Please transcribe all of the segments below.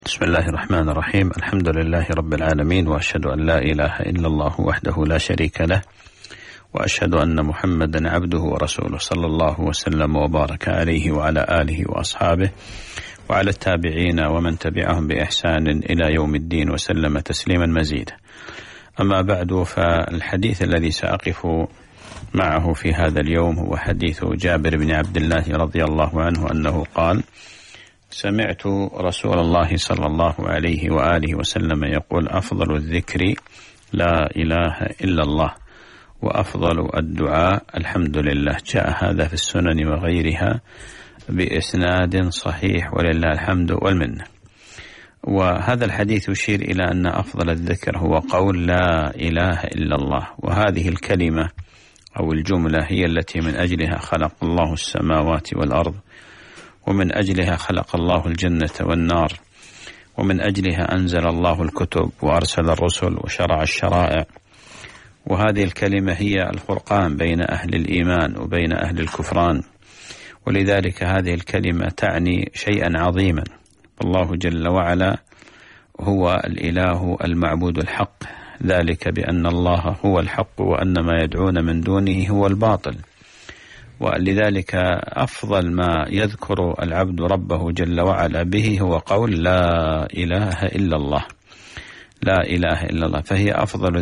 بسم الله الرحمن الرحيم. الحمد لله رب العالمين، وأشهد أن لا إله إلا الله وحده لا شريك له، وأشهد أن محمدا عبده ورسوله، صلى الله وسلم وبارك عليه وعلى آله وأصحابه وعلى التابعين ومن تبعهم بإحسان إلى يوم الدين وسلم تسليما مزيدا. أما بعد، فالحديث الذي سأقف معه في هذا اليوم هو حديث جابر بن عبد الله رضي الله عنه أنه قال: سمعت رسول الله صلى الله عليه وآله وسلم يقول: أفضل الذكر لا إله إلا الله، وأفضل الدعاء الحمد لله. جاء هذا في السنن وغيرها بإسناد صحيح، ولله الحمد والمنة. وهذا الحديث يشير إلى أن أفضل الذكر هو قول لا إله إلا الله، وهذه الكلمة أو الجملة هي التي من أجلها خلق الله السماوات والأرض، ومن أجلها خلق الله الجنة والنار، ومن أجلها أنزل الله الكتب وأرسل الرسل وشرع الشرائع. وهذه الكلمة هي الفرقان بين أهل الإيمان وبين أهل الكفران، ولذلك هذه الكلمة تعني شيئا عظيما. الله جل وعلا هو الإله المعبود الحق، ذلك بأن الله هو الحق وأن ما يدعون من دونه هو الباطل. ولذلك أفضل ما يذكر العبد ربه جل وعلا به هو قول لا إله إلا الله، لا إله إلا الله، فهي أفضل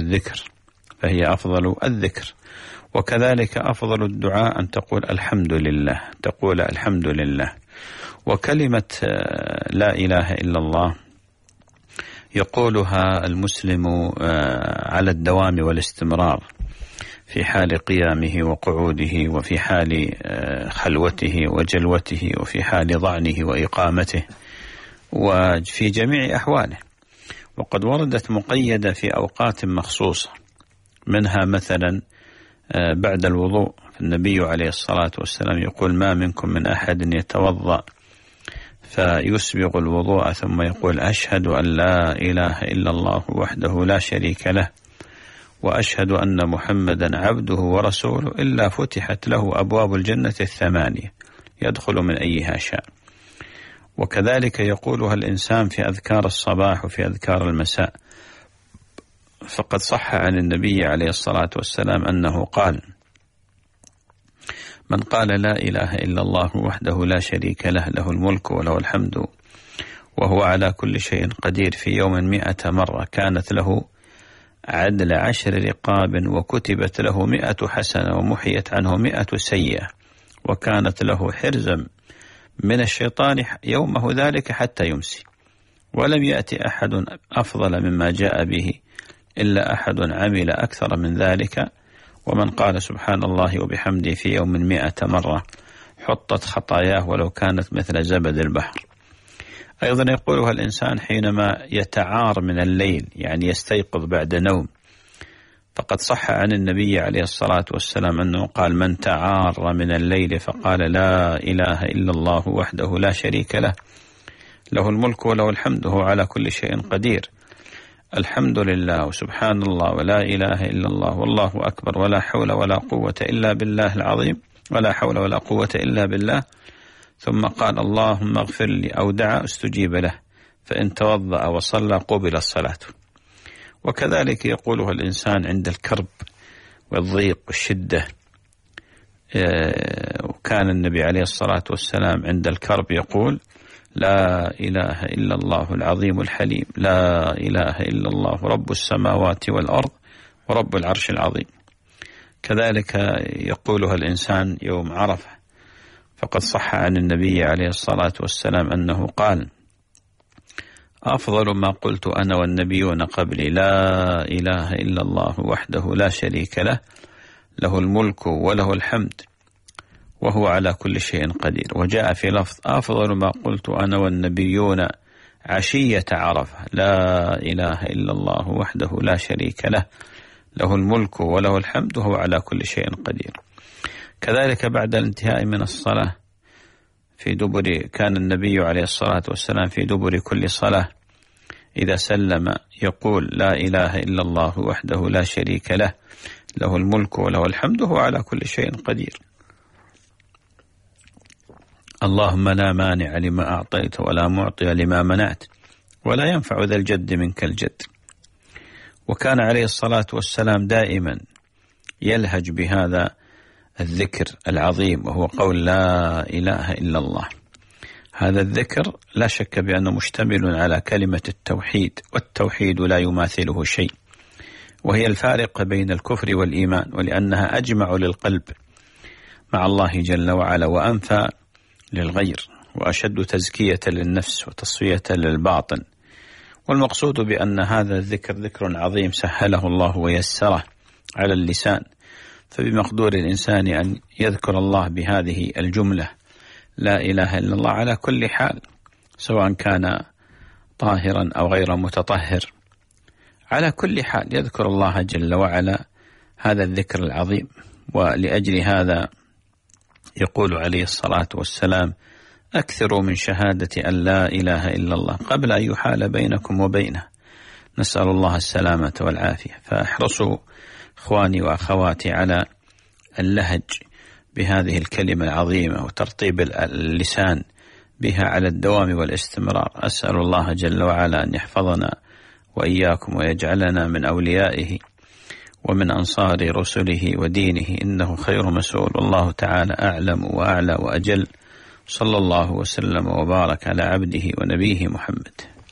الذكر. وكذلك أفضل الدعاء أن تقول الحمد لله. وكلمة لا إله إلا الله يقولها المسلم على الدوام والاستمرار، في حال قيامه وقعوده، وفي حال خلوته وجلوته، وفي حال ضعنه وإقامته، وفي جميع أحواله. وقد وردت مقيدة في أوقات مخصوصة، منها مثلا بعد الوضوء، النبي عليه الصلاة والسلام يقول: ما منكم من أحد يتوضأ فيسبغ الوضوء ثم يقول: أشهد أن لا إله إلا الله وحده لا شريك له، وأشهد أن محمدا عبده ورسوله، إلا فتحت له أبواب الجنة 8 يدخل من أيها شاء. وكذلك يقولها الإنسان في أذكار الصباح وفي أذكار المساء. فقد صح عن النبي عليه الصلاة والسلام أنه قال: من قال لا إله إلا الله وحده لا شريك له، له الملك وله الحمد وهو على كل شيء قدير، في يوم 100 مرة، كانت له عدل 10 رقاب، وكتبت له 100 حسنة، ومحيت عنه 100 سيئة، وكانت له حرزا من الشيطان يومه ذلك حتى يمسي. ولم يأتي أحد أفضل مما جاء به إلا أحد عمل أكثر من ذلك. ومن قال سبحان الله وبحمده في يوم 100 مرة حطت خطاياه ولو كانت مثل زبد البحر. أيضا يقولها الإنسان حينما يتعار من الليل، يعني يستيقظ بعد نوم. فقد صح عن النبي عليه الصلاة والسلام أنه قال: من تعار من الليل فقال لا إله إلا الله وحده لا شريك له، له الملك وله الحمد وهو على كل شيء قدير، الحمد لله وسبحان الله ولا إله إلا الله والله أكبر، ولا حول ولا قوة إلا بالله العظيم، ولا حول ولا قوة إلا بالله. ثم قال: اللهم اغفر لي، أو دعا استجيب له، فإن توضأ وصلى قبل الصلاة. وكذلك يقولها الإنسان عند الكرب والضيق والشدة. وكان النبي عليه الصلاة والسلام عند الكرب يقول: لا إله إلا الله العظيم الحليم، لا إله إلا الله رب السماوات والأرض ورب العرش العظيم. كذلك يقولها الإنسان يوم عرفة. فقد صح عن النبي عليه الصلاة والسلام أنه قال: أفضل ما قلت أنا والنبيون قبلي لا إله إلا الله وحده لا شريك له، له الملك وله الحمد وهو على كل شيء قدير. وجاء في لفظ: أفضل ما قلت أنا والنبيون عشية عرفة، لا إله إلا الله وحده لا شريك له، له الملك وله الحمد وهو على كل شيء قدير. كذلك بعد الانتهاء من الصلاة في دبر، كان النبي عليه الصلاة والسلام في دبر كل صلاة إذا سلم يقول: لا إله إلا الله وحده لا شريك له، له الملك وله الحمد وهو على كل شيء قدير. اللهم لا مانع لما أعطيت ولا معطي لما منعت، ولا ينفع ذا الجد منك الجد. وكان عليه الصلاة والسلام دائما يلهج بهذا الذكر العظيم، وهو قول لا إله إلا الله. هذا الذكر لا شك بأنه مشتمل على كلمة التوحيد، والتوحيد لا يماثله شيء، وهي الفارق بين الكفر والإيمان، ولأنها أجمع للقلب مع الله جل وعلا، وأنفى للغير، وأشد تزكية للنفس وتصفية للباطن. والمقصود بأن هذا الذكر ذكر عظيم سهله الله ويسره على اللسان، فبمقدور الإنسان أن يذكر الله بهذه الجملة لا إله إلا الله على كل حال، سواء كان طاهرا أو غير متطهر، على كل حال يذكر الله جل وعلا هذا الذكر العظيم. ولأجل هذا يقول عليه الصلاة والسلام: أكثروا من شهادة أن لا إله إلا الله قبل أن يحال بينكم وبينه. نسأل الله السلامة والعافية. فاحرصوا إخواني وأخواتي على اللهج بهذه الكلمة العظيمة وترطيب اللسان بها على الدوام والاستمرار. أسأل الله جل وعلا أن يحفظنا وإياكم ويجعلنا من أوليائه ومن أنصار رسله ودينه، إنه خير مسؤول. والله تعالى أعلم وأعلى وأجل. صلى الله وسلم وبارك على عبده ونبيه محمد.